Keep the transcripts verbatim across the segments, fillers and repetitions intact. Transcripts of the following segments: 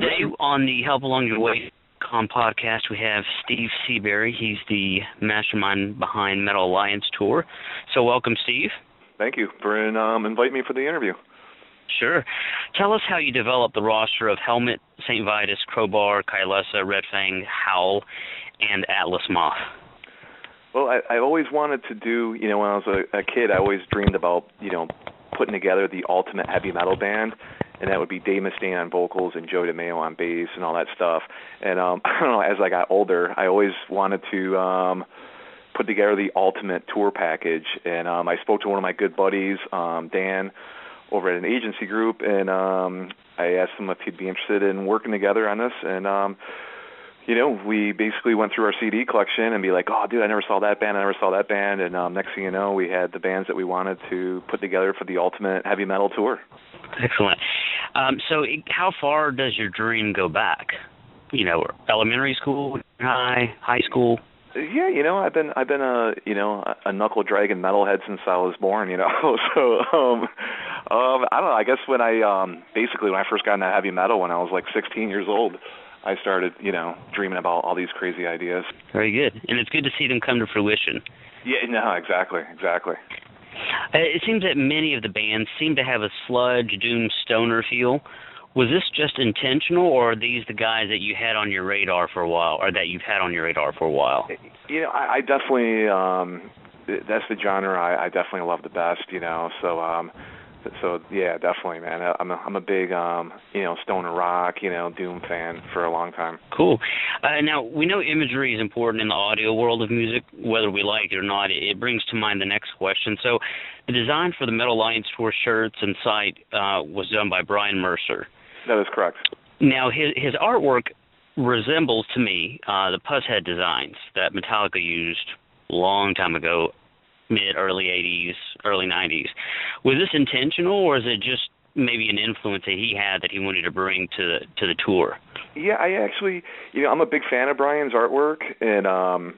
Today on the Help Along Your Way Com podcast, we have Steve Seabury. He's the mastermind behind Metal Alliance Tour. So welcome, Steve. Thank you for um, inviting me for the interview. Sure. Tell us how you developed the roster of Helmet, Saint Vitus, Crowbar, Kylesa, Red Fang, Howl, and Atlas Moth. Well, I, I always wanted to do, you know, when I was a, a kid, I always dreamed about, you know, putting together the ultimate heavy metal band, and that would be Dave Mustaine on vocals and Joe DeMeo on bass and all that stuff. And um, I don't know, as I got older, I always wanted to um, put together the ultimate tour package. And um, I spoke to one of my good buddies, um, Dan, over at an agency group, and um, I asked him if he'd be interested in working together on this. And um, you know, we basically went through our C D collection and be like, oh, dude, I never saw that band, I never saw that band. And um, next thing you know, we had the bands that we wanted to put together for the ultimate heavy metal tour. Excellent. Um, so how far does your dream go back? You know, elementary school, high, high school? Yeah, you know, I've been I've been a you know a knuckle dragging metalhead since I was born. You know, so um, um, I don't know. I guess when I um, basically when I first got into heavy metal when I was like sixteen years old, I started, you know, dreaming about all these crazy ideas. Very good. And it's good to see them come to fruition. Yeah, no, exactly, exactly. Uh, it seems that many of the bands seem to have a sludge, doom, stoner feel. Was this just intentional, or are these the guys that you had on your radar for a while, or that you've had on your radar for a while? You know, I, I definitely, um, that's the genre I, I definitely love the best, you know, so, um, So yeah, definitely, man. I'm a, I'm a big, um, you know, stoner rock, you know, doom fan for a long time. Cool. Uh, now we know imagery is important in the audio world of music, whether we like it or not. It, it brings to mind the next question. So, the design for the Metal Alliance Tour shirts and site uh, was done by Brian Mercer. That is correct. Now his his artwork resembles to me uh, the Puzzhead designs that Metallica used a long time ago. Mid, early eighties, early nineties. Was this intentional, or is it just maybe an influence that he had that he wanted to bring to the, to the tour? Yeah, I actually, you know, I'm a big fan of Brian's artwork, and um,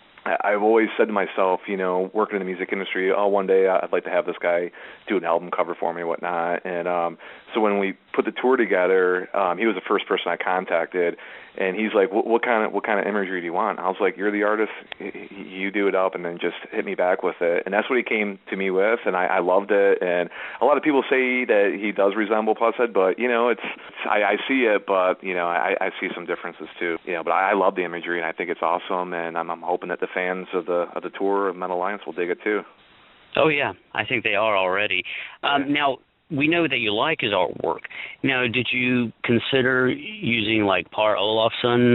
I, I've always said to myself, you know, working in the music industry, oh, one day I'd like to have this guy do an album cover for me and whatnot. And um, so when we put the tour together, um, he was the first person I contacted. And he's like, what, what kind of what kind of imagery do you want? I was like, you're the artist, you do it up, and then just hit me back with it. And that's what he came to me with, and I, I loved it. And a lot of people say that he does resemble Puzzhead, but you know, it's I, I see it, but you know, I, I see some differences too. You know, but I, I love the imagery, and I think it's awesome. And I'm, I'm hoping that the fans of the of the tour of Metal Alliance will dig it too. Oh yeah, I think they are already. Um, yeah. Now. We know that you like his artwork. Now, did you consider using, like, Par Olofsson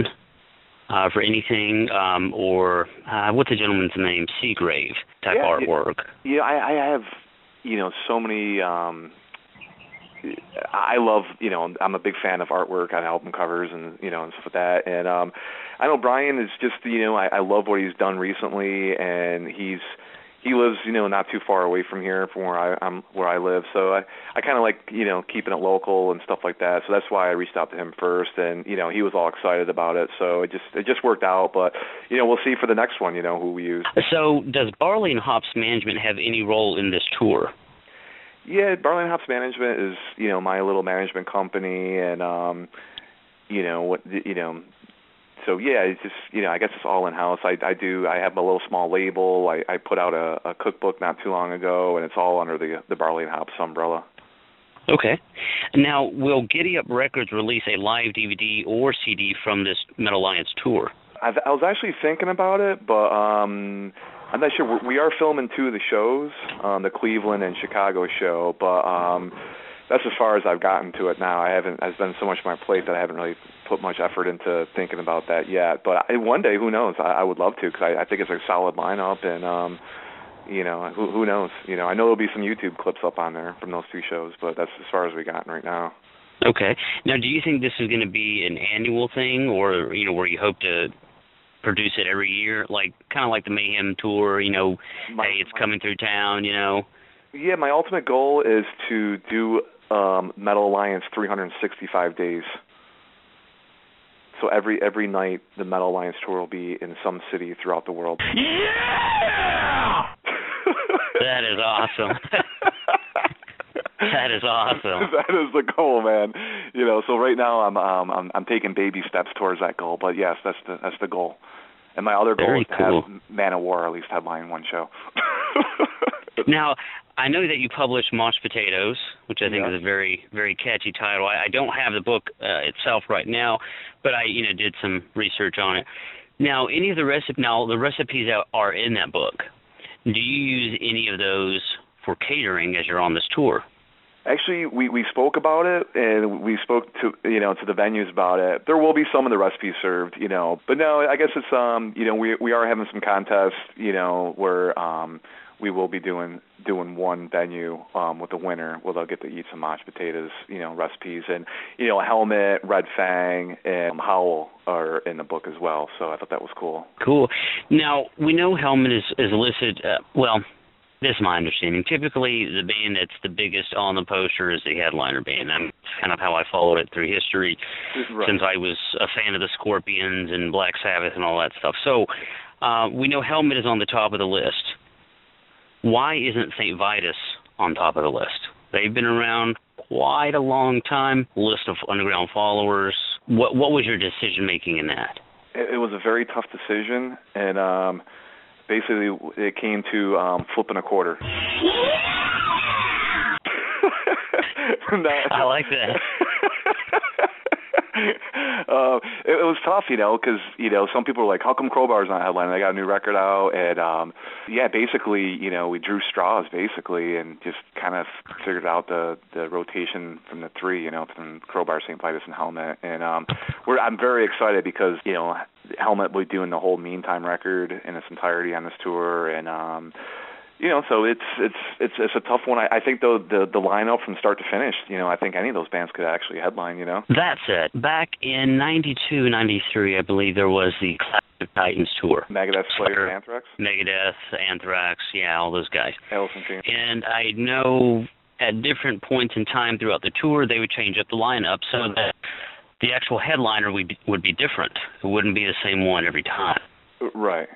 uh, for anything, um, or uh, what's the gentleman's name, Seagrave type yeah, artwork? Yeah, I, I have, you know, so many, um, I love, you know, I'm a big fan of artwork on album covers and, you know, and stuff like that. And um, I know Brian is just, you know, I, I love what he's done recently, and he's, He lives, you know, not too far away from here, from where I, I'm, where I live. So I, I kind of like, you know, keeping it local and stuff like that. So that's why I reached out to him first, and you know, he was all excited about it. So it just, it just worked out. But you know, we'll see for the next one, you know, who we use. So does Barley and Hops Management have any role in this tour? Yeah, Barley and Hops Management is, you know, my little management company, and um, you know, what, you know. So yeah, it's just, you know, I guess it's all in house. I, I do. I have a little small label. I, I put out a, a cookbook not too long ago, and it's all under the the Barley and Hops umbrella. Okay. Now, will Giddy Up Records release a live D V D or C D from this Metal Alliance tour? I, I was actually thinking about it, but um, I'm not sure. We are filming two of the shows, um, the Cleveland and Chicago show, but um, that's as far as I've gotten to it now. I haven't. There's been so much on my plate that I haven't really put much effort into thinking about that yet. But I, one day, who knows? I, I would love to, because I, I think it's a solid lineup, and um, you know, who, who knows? You know, I know there'll be some YouTube clips up on there from those two shows, but that's as far as we gotten right now. Okay. Now, do you think this is going to be an annual thing, or you know, where you hope to produce it every year, like kind of like the Mayhem tour? You know, my, hey, it's my, coming through town. You know. Yeah, my ultimate goal is to do um, Metal Alliance three hundred sixty-five days. So every every night, the Metal Alliance tour will be in some city throughout the world. Yeah! That is awesome. That is awesome. That is the goal, man. you know, so right now I'm um I'm I'm taking baby steps towards that goal. But yes, that's the that's the goal. And my other goal Very is to cool. have Man of War at least headline one show. Now, I know that you published Mashed Potatoes, which I think Yeah. is a very, very catchy title. I, I don't have the book uh, itself right now, but I, you know, did some research on it. Now, any of the recipe, now the recipes that are in that book, do you use any of those for catering as you're on this tour? Actually, we, we spoke about it, and we spoke to you know to the venues about it. There will be some of the recipes served, you know, but no, I guess it's um you know we we are having some contests, you know, where um we will be doing doing one venue um with the winner where they'll get to eat some mashed potatoes, you know, recipes, and you know Helmet, Red Fang, and Howl are in the book as well. So I thought that was cool. Cool. Now we know Helmet is is listed. Uh, well. This is my understanding. Typically, the band that's the biggest on the poster is the headliner band. That's kind of how I followed it through history, Right. since I was a fan of the Scorpions and Black Sabbath and all that stuff. So uh, we know Helmet is on the top of the list. Why isn't Saint Vitus on top of the list? They've been around quite a long time, list of underground followers. What, what was your decision-making in that? It, it was a very tough decision, and um, basically it came to um, flipping a quarter. I like that. uh, it, it was tough, you know, because, you know, some people were like, how come Crowbar's not headlining? They got a new record out, and, um, yeah, basically, you know, we drew straws, basically, and just kind of figured out the, the rotation from the three, you know, from Crowbar, Saint Vitus, and Helmet, and um, we're, I'm very excited because, you know, Helmet will be doing the whole Meantime record in its entirety on this tour, and, um, you know, so it's it's it's it's a tough one. I, I think though the the lineup from start to finish, you know, I think any of those bands could actually headline. You know, that said, back in ninety-two, ninety-three, I believe there was the Classic Titans tour. Megadeth, Slayer, Anthrax, Megadeth, Anthrax, yeah, all those guys. Alice in Chains. And I know at different points in time throughout the tour, they would change up the lineup so that the actual headliner would be, would be different. It wouldn't be the same one every time. Right.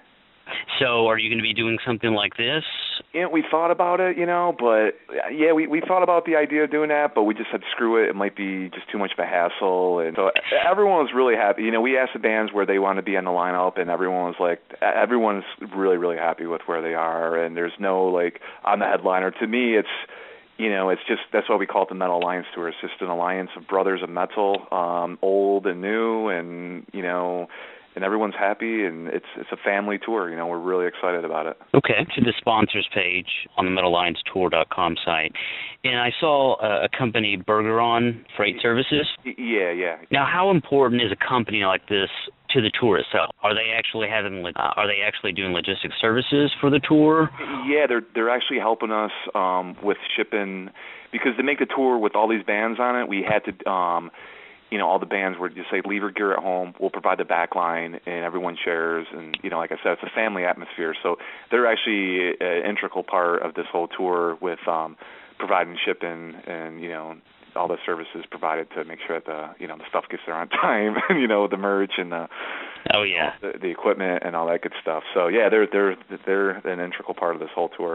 So are you going to be doing something like this? Yeah, we thought about it, you know, but yeah, we, we thought about the idea of doing that, but we just said, screw it, it might be just too much of a hassle. And so everyone was really happy. You know, we asked the bands where they want to be on the lineup, and everyone was like, everyone's really, really happy with where they are, and there's no, like, I'm the headliner. To me, it's, you know, it's just, that's why we call it the Metal Alliance Tour. It's just an alliance of brothers of metal, um, old and new, and, you know, and everyone's happy, and it's it's a family tour. You know, we're really excited about it. Okay, to the sponsors page on the metal alliance tour dot com site, and I saw a, a company, Bergeron Freight Services. Yeah, yeah. Now, how important is a company like this to the tour itself? Are they actually having? Uh, are they actually doing logistics services for the tour? Yeah, they're they're actually helping us um, with shipping, because to make the tour with all these bands on it, we had to. Um, You know, all the bands were just say, leave your gear at home. We'll provide the back line, and everyone shares. And, you know, like I said, it's a family atmosphere. So they're actually an integral part of this whole tour with um, providing shipping and, you know, all the services provided to make sure that the, you know, the stuff gets there on time, and, you know, the merch and the, oh, yeah. the, the equipment and all that good stuff. So, yeah, they're, they're, they're an integral part of this whole tour.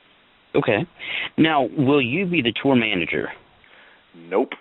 Okay. Now, will you be the tour manager? Nope.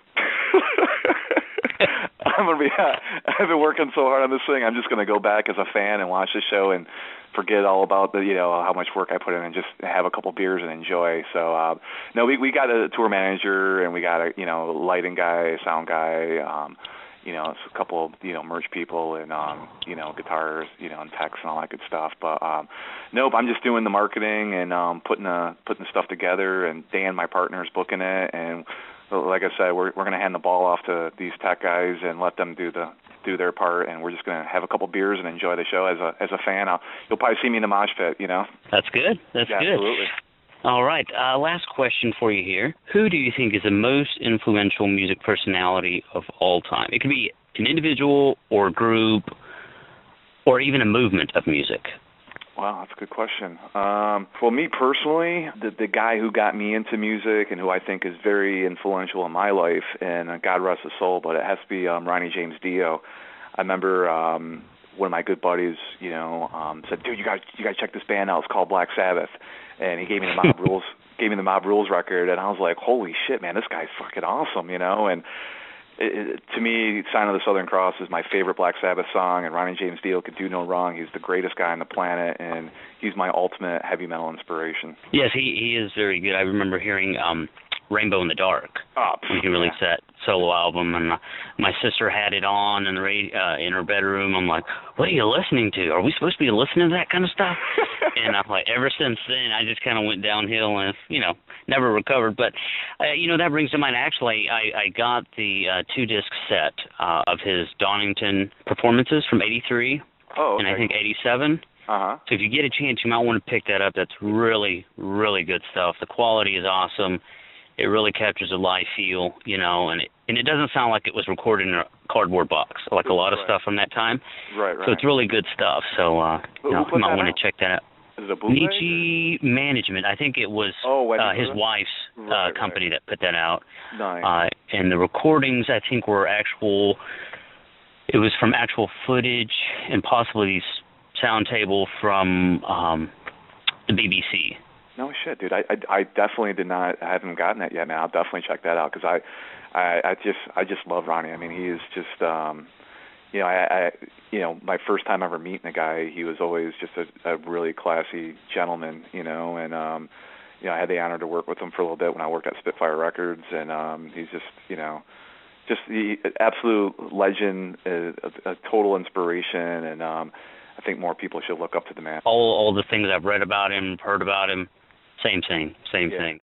I'm gonna be. I've been working so hard on this thing. I'm just gonna go back as a fan and watch the show and forget all about the, you know, how much work I put in, and just have a couple beers and enjoy. So, uh, no, we we got a tour manager, and we got a, you know, lighting guy, sound guy, um, you know, a couple, you know, merch people, and um, you know, guitars, you know, and techs and all that good stuff. But um, nope, I'm just doing the marketing and um, putting the putting the stuff together. And Dan, my partner, is booking it, and like I said, we're we're going to hand the ball off to these tech guys and let them do the do their part, and we're just going to have a couple beers and enjoy the show. As a as a fan, I'll, you'll probably see me in the mosh pit, you know. That's good. That's yeah, good. Absolutely. All right. Uh, last question for you here. Who do you think is the most influential music personality of all time? It could be an individual or a group or even a movement of music. Wow, that's a good question. Um, well, me personally, the, the guy who got me into music and who I think is very influential in my life, and uh, God rest his soul, but it has to be um, Ronnie James Dio. I remember um, one of my good buddies, you know, um, said, "Dude, you guys, you guys check this band out. It's called Black Sabbath," and he gave me the Mob Rules, gave me the Mob Rules record, and I was like, "Holy shit, man, this guy's fucking awesome," you know, and. it, it, to me, Sign of the Southern Cross is my favorite Black Sabbath song, and Ronnie James Dio could do no wrong. He's the greatest guy on the planet, and he's my ultimate heavy metal inspiration. Yes, he he is very good. I remember hearing um, Rainbow in the Dark oh, when he released yeah. that solo album, and uh, my sister had it on in the radio, uh, in her bedroom. I'm like, what are you listening to? Are we supposed to be listening to that kind of stuff? And I'm like, ever since then, I just kind of went downhill and, you know, never recovered. But, uh, you know, that brings to mind, actually, I, I got the uh, two-disc set uh, of his Donington performances from eighty-three oh, okay. and I think eighty-seven. Uh-huh. So if you get a chance, you might want to pick that up. That's really, really good stuff. The quality is awesome. It really captures a live feel, you know, and it, and it doesn't sound like it was recorded in a cardboard box, like a lot of right. stuff from that time. Right, right. So it's really good stuff. So, uh, you know, you might want to check that out. Is it a bootleg? Nietzsche Management. I think it was oh, uh, his wife's right, uh, company right. that put that out. Nice. Uh, and the recordings, I think, were actual, it was from actual footage and possibly sound table from um, the B B C. No shit, dude. I, I I definitely did not. I haven't gotten that yet. Now I'll definitely check that out because I, I I just I just love Ronnie. I mean, he is just um, you know I, I you know my first time ever meeting a guy, he was always just a, a really classy gentleman, you know, and um, you know I had the honor to work with him for a little bit when I worked at Spitfire Records, and um, he's just you know just the absolute legend, a, a, a total inspiration, and um, I think more people should look up to the man. All all the things I've read about him, heard about him. Same thing, same yeah. thing.